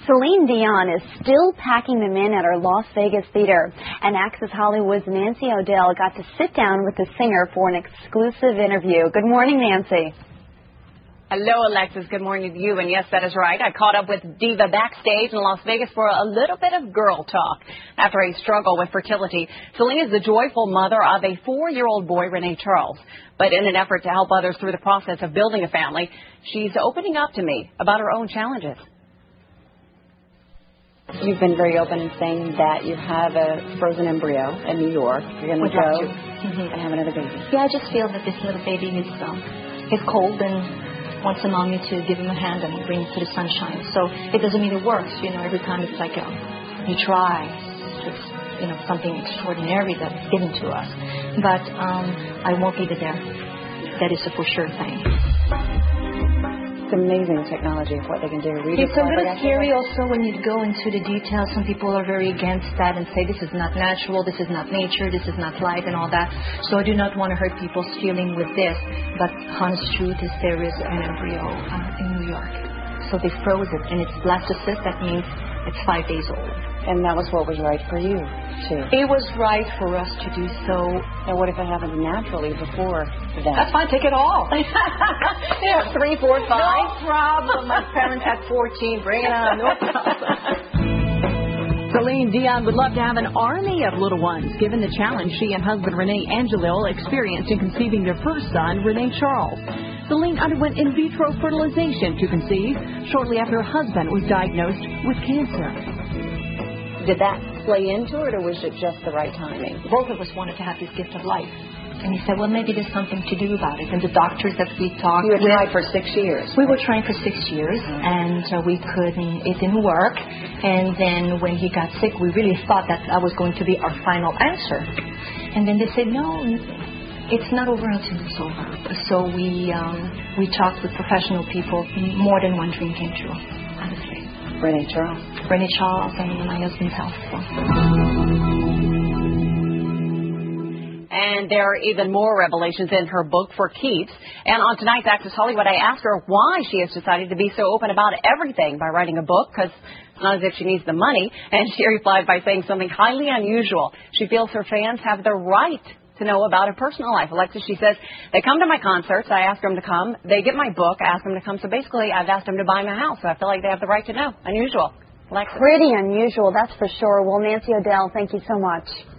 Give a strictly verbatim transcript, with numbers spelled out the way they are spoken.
Celine Dion is still packing them in at her Las Vegas theater. And Access Hollywood's Nancy O'Dell got to sit down with the singer for an exclusive interview. Good morning, Nancy. Hello, Alexis. Good morning to you. And yes, that is right. I caught up with Diva backstage in Las Vegas for a little bit of girl talk. After a struggle with fertility, Celine is the joyful mother of a four-year-old boy, Renee Charles. But in an effort to help others through the process of building a family, she's opening up to me about her own challenges. You've been very open in saying that you have a frozen embryo in New York. You're going to go mm-hmm. and have another baby. Yeah, I just feel that this little baby is, um, is cold and wants a mommy to give him a hand and bring him to the sunshine. So it doesn't mean it works. You know, every time it's like a, you try. It's, you know, something extraordinary that's given to us. But um, I won't leave it there. That is a for sure thing. It's amazing technology of what they can do. Read it's a little scary also when you go into the details. Some people are very against that and say this is not natural, this is not nature, this is not life and all that. So I do not want to hurt people's feeling with this. But honest truth is there is an embryo uh, in New York. So they froze it and it's blastocyst. That means it's five days old. And that was what was right for you, too. It was right for us to do so. And what if it happened naturally before that? That's fine. Take it all. Yeah, three, four, five. No problem. My parents had fourteen. Bring it on. No problem. Celine Dion would love to have an army of little ones, given the challenge she and husband Renee Angelil experienced in conceiving their first son, Renee Charles. Celine underwent in vitro fertilization to conceive shortly after her husband was diagnosed with cancer. Did that play into it, or was it just the right timing? Both of us wanted to have this gift of life. And he said, well, maybe there's something to do about it. And the doctors that we talked with... You had with, tried for six years. We were trying for six years, mm-hmm. and uh, we couldn't... It didn't work. And then when he got sick, we really thought that that was going to be our final answer. And then they said, no, it's not over until it's over. So we, um, we talked with professional people. More than one dream came true, honestly. Renee Charles. Renee Charles and my husband's health. And there are even more revelations in her book, For Keeps. And on tonight's Access Hollywood, I asked her why she has decided to be so open about everything by writing a book, because it's not as if she needs the money. And she replied by saying something highly unusual. She feels her fans have the right to know about her personal life. Alexis, she says, they come to my concerts. I ask them to come. They get my book. I ask them to come. So basically, I've asked them to buy my house. So I feel like they have the right to know. Unusual. Alexis. Pretty unusual, that's for sure. Well, Nancy O'Dell, thank you so much.